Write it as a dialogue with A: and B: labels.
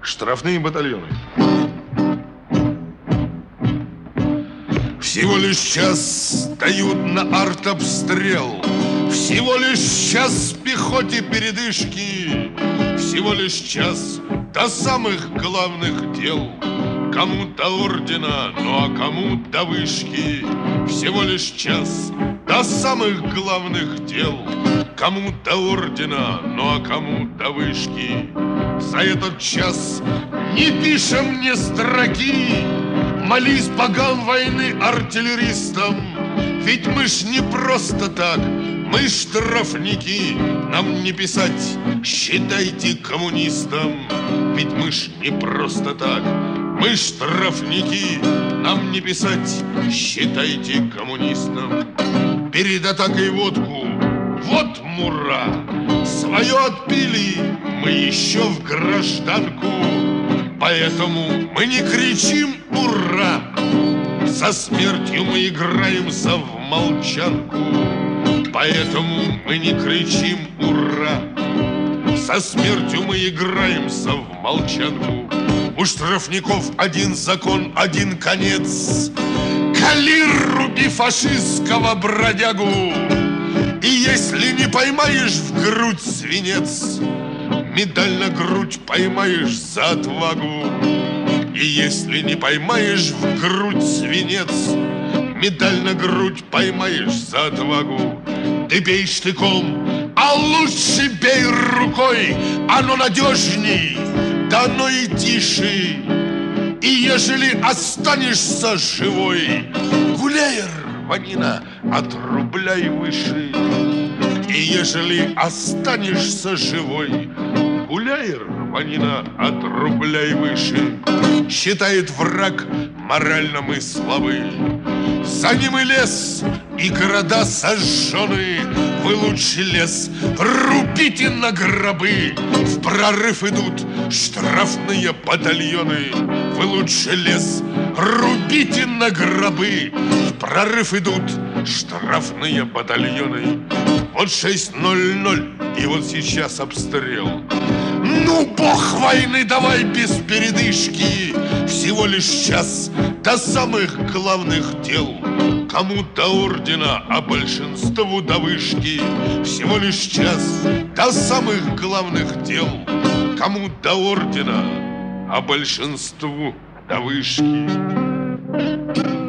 A: Штрафные батальоны. Всего лишь час дают на артобстрел, всего лишь час пехоте передышки, всего лишь час до самых главных дел. Кому-то ордена, ну а кому до вышки. Всего лишь час до самых главных дел. Кому-то ордена, ну а кому до вышки. За этот час не пишем мне строки. Молись богам войны артиллеристам, ведь мы ж не просто так, мы штрафники. Нам не писать, считайте коммунистам, ведь мы ж не просто так, мы штрафники. Нам не писать, считайте коммунистам. Перед атакой водку, вот мура. Свое отпили, мы еще в гражданку. Поэтому мы не кричим «Ура!». Со смертью мы играемся в молчанку. Поэтому мы не кричим «Ура!». Со смертью мы играемся в молчанку. У штрафников один закон, один конец. Кали, руби фашистского бродягу. И если не поймаешь в грудь свинец, медаль на грудь поймаешь за отвагу. И если не поймаешь в грудь свинец, медаль на грудь поймаешь за отвагу. Ты бей штыком, а лучше бей рукой, оно надежней, да оно и тише. И ежели останешься живой, гуляй, рванина, от рубля и выше. И ежели останешься живой, гуляй, рванина, от рубля и выше. Считает враг, морально мы слабы. За ним и лес, и города сожжены. Вы лучше лес рубите на гробы. В прорыв идут штрафные батальоны. Вы лучше лес рубите на гробы. В прорыв идут штрафные батальоны. Вот 6:00, и вот сейчас обстрел. Ну, бог войны, давай без передышки. Всего лишь час до самых главных дел. Кому-то ордена, а большинству до вышки. Всего лишь час до самых главных дел. Кому-то ордена, а большинству до вышки.